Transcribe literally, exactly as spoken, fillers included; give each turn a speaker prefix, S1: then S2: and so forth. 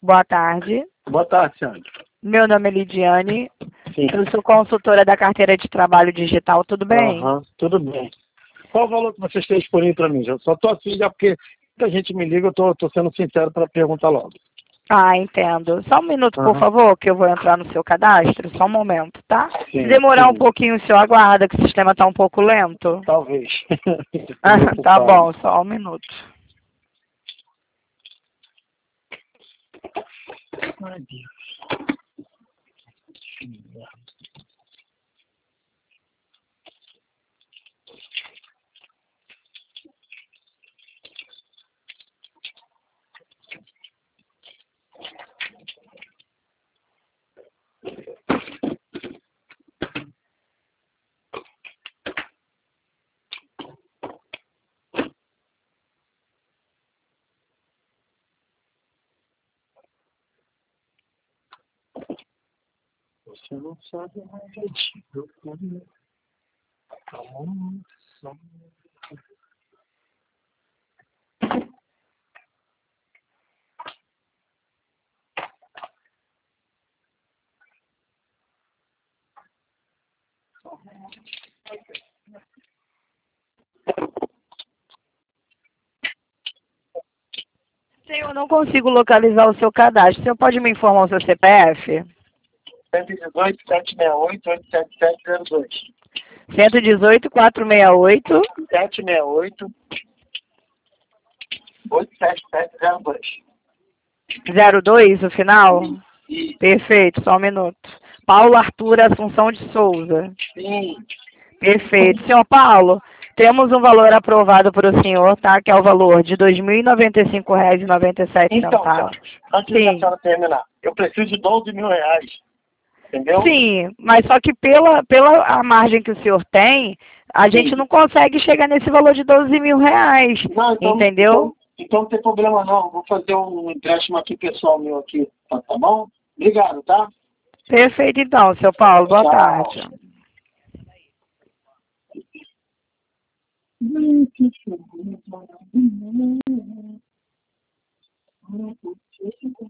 S1: Boa tarde.
S2: Boa tarde, senhora.
S1: Meu nome é Lidiane.
S2: Sim.
S1: Eu sou consultora da carteira de trabalho digital, tudo bem?
S2: Aham, tudo bem. Qual o valor que vocês têm disponível para mim? Eu só estou assim já porque muita gente me liga, eu estou sendo sincero para perguntar logo.
S1: Ah, entendo. Só um minuto, por
S2: Aham.
S1: favor, que eu vou entrar no seu cadastro. Só um momento, tá?
S2: Sim,
S1: Se demorar
S2: sim.
S1: um pouquinho, o senhor aguarda, que o sistema está um pouco lento.
S2: Talvez.
S1: Ah,
S2: Tô
S1: tá
S2: ocupado.
S1: bom, só um minuto.
S2: Ai, Deus. Você não sabe mais eu quero. Calma, só.
S1: Senhor, eu não consigo localizar o seu cadastro. O senhor pode me informar o seu C P F?
S2: cento e dezoito, setecentos e sessenta e oito, oitocentos e setenta e sete, zero dois.
S1: cento e dezoito, quatrocentos e sessenta e oito.
S2: setecentos e sessenta e oito, oitocentos e setenta e sete, zero dois.
S1: zero dois, o final?
S2: E,
S1: Perfeito, só um minuto. Paulo Arthur Assunção de Souza.
S2: sim.
S1: Perfeito. Senhor Paulo, temos um valor aprovado para o senhor, tá? Que é o valor de dois mil e noventa e cinco reais e noventa e sete
S2: Então, senhora,
S1: centavos.
S2: antes
S1: Sim.
S2: da senhora terminar, eu preciso de doze mil reais. Entendeu?
S1: Sim, mas só que pela, pela a margem que o senhor tem, a gente
S2: Sim.
S1: não consegue chegar nesse valor de doze mil reais.
S2: Não, então,
S1: Entendeu?
S2: Então, então não tem problema não. Vou fazer um empréstimo aqui pessoal meu aqui. Tá, tá bom? Obrigado, tá?
S1: Perfeito, então, seu Paulo. Boa
S2: Tchau.
S1: tarde.
S2: Hum, que choro.